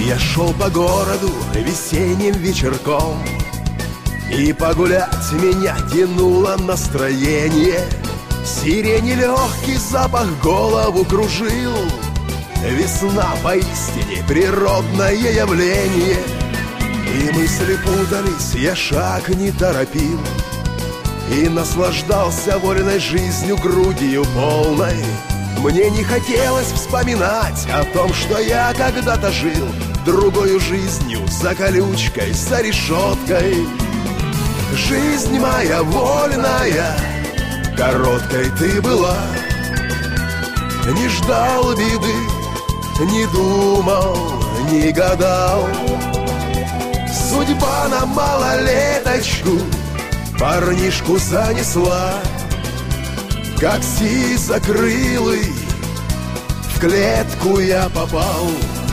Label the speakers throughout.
Speaker 1: Я шел по городу весенним вечерком, и погулять меня тянуло настроение. Сирени легкий запах голову кружил. Весна поистине природное явление. И мысли путались, я шаг не торопил, и наслаждался вольной жизнью грудью полной. Мне не хотелось вспоминать о том, что я когда-то жил другою жизнью, за колючкой, за решеткой. Жизнь моя вольная, короткой ты была. Не ждал беды, не думал, не гадал. Судьба на малолеточку парнишку занесла, как сизокрылый в клетку я попал.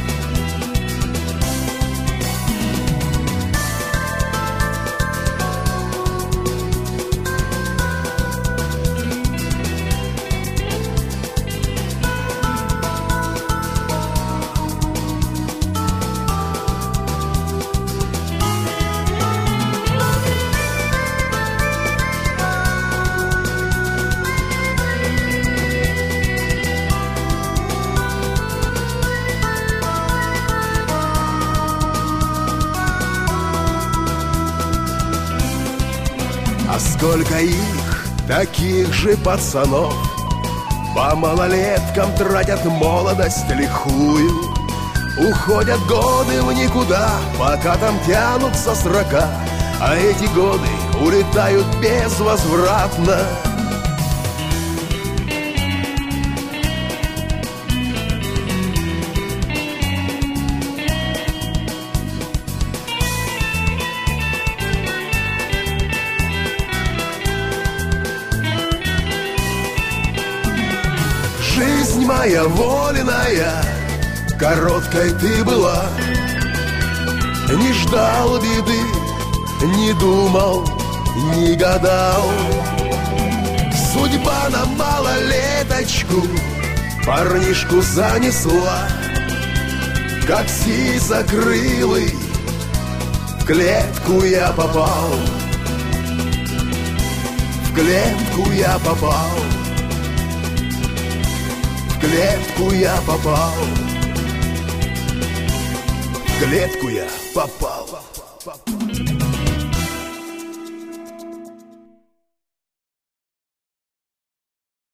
Speaker 1: А сколько их, таких же пацанов, по малолеткам тратят молодость лихую. Уходят годы в никуда, пока там тянутся срока, а эти годы улетают безвозвратно. Жизнь моя вольная, короткой ты была. Не ждал беды, не думал, не гадал. Судьба на малолеточку парнишку занесла, как сизокрылый в клетку я попал. В клетку я попал. В клетку я попал. В клетку я попал.